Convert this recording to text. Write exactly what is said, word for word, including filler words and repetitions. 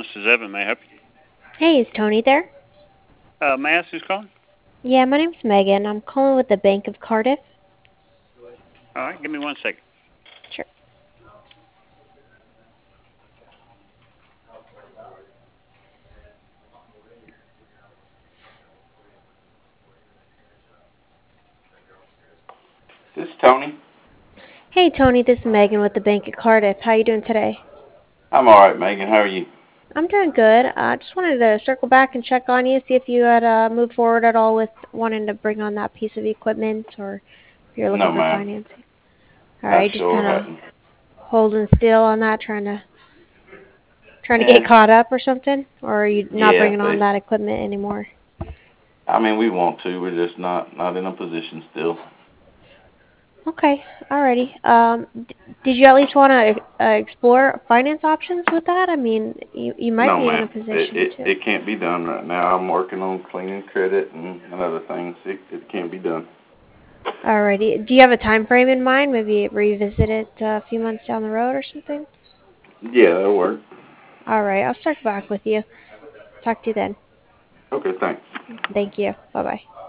is Evan. May I help Hey, is Tony there? you? Uh, may I ask who's calling? Yeah, my name's Megan. I'm calling with the Bank of Cardiff. All right, give me one second. Sure. This is Tony. Hey, Tony, this is Megan with the Bank of Cardiff. How you doing today? I'm all right, Megan. How are you? I'm doing good. I uh, just wanted to circle back and check on you, see if you had uh, moved forward at all with wanting to bring on that piece of equipment, or if you're looking No, for ma'am. financing. All I right, just sure kind of hadn't. holding still on that, trying to trying to Yeah, get caught up or something, or are you not yeah. bringing on They, that equipment anymore? I mean, we want to. We're just not not in a position still. Okay, alrighty. Um, d- did you at least want to uh, explore finance options with that? I mean, you you might No, be in ma'am. a It position it to. it can't be done right now. I'm working on cleaning credit and, and other things. It it can't be done. Alrighty. Do you have a time frame in mind? Maybe revisit it uh, a few months down the road or something? Yeah, that'll work. Alright, I'll circle back with you. Talk to you then. Okay, thanks. Thank you. Bye bye.